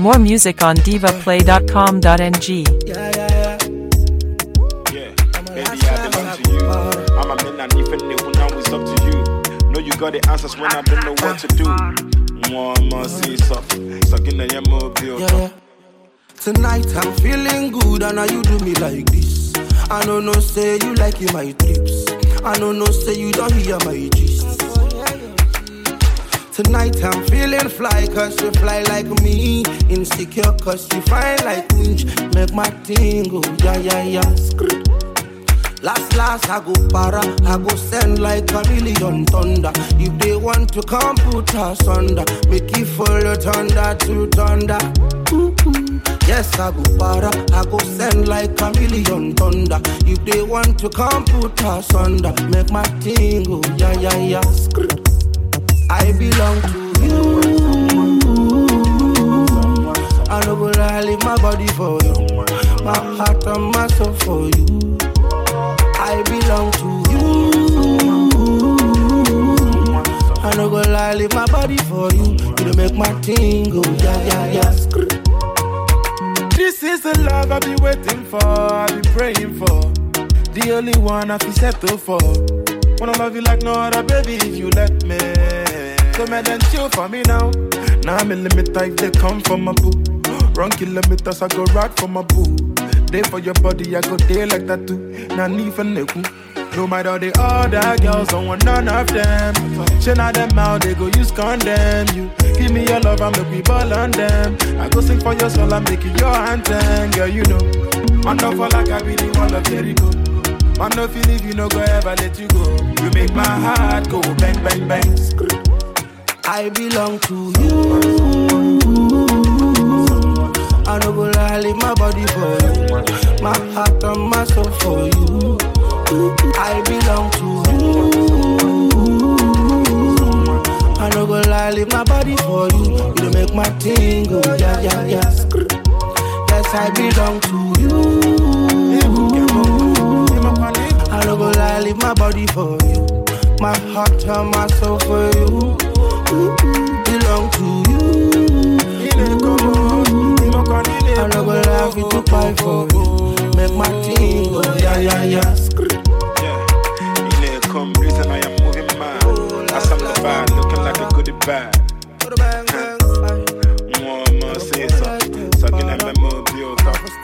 More music on divaplay.com.ng. Yeah, baby, I belong to you. I'm a man and even now it's up to you. Know you got the answers when I don't know what to do. More say soft, sucking the mobile. Tonight I'm feeling good and now you do me like this. I don't know say you like my trips. I don't know say you don't hear my gist. Tonight I'm feeling fly cause you fly like me. Insecure cause you fine like winch. Make my thing go yeah. Last I go para, I go send like a million thunder. If they want to come put us under, make it follow thunder to thunder. Yes, I go para, I go send like a million thunder. If they want to come put us under, make my thing go yeah. I belong to you. I no go lie, leave my body for you. My heart and my soul for you. I belong to you. I no go lie, leave my body for you. You make my thing go yeah. This is the love I've been waiting for, I've been praying for. The only one I feel settled for. Wanna love you like no other, baby, if you let me. So man, then chill for me now. Now I'm in limit if they come from my boo. Run kilometers, I go right for my boo. Day for your body, I go day like that too. Now need for neku. No matter the other girls, don't want none of them. Shine out them out, they go use condemn you. Give me your love, and make we ball on them. I go sing for your soul, I'm making your anthem. Girl, you know, man don't fall like I be the one of Jericho. Man no feel if you no go ever let you go. You make my heart go bang, bang, bang. I belong to you. I no go lie, leave my body for you. My heart and my soul for you. I belong to you. I no go lie, leave my body for you. You make my thing go yeah. Yes, I belong to you. I no go lie, leave my body for you. My heart and my soul for you. Belong to you. I no go lie, you to fight for you. Make my team go yeah. Come reason I am moving mad. As I'm the bad, looking like a goodie bag. More say so. Sucking at my mobile.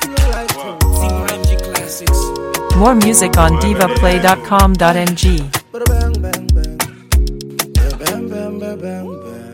More music on divaplay.com.ng. Bang.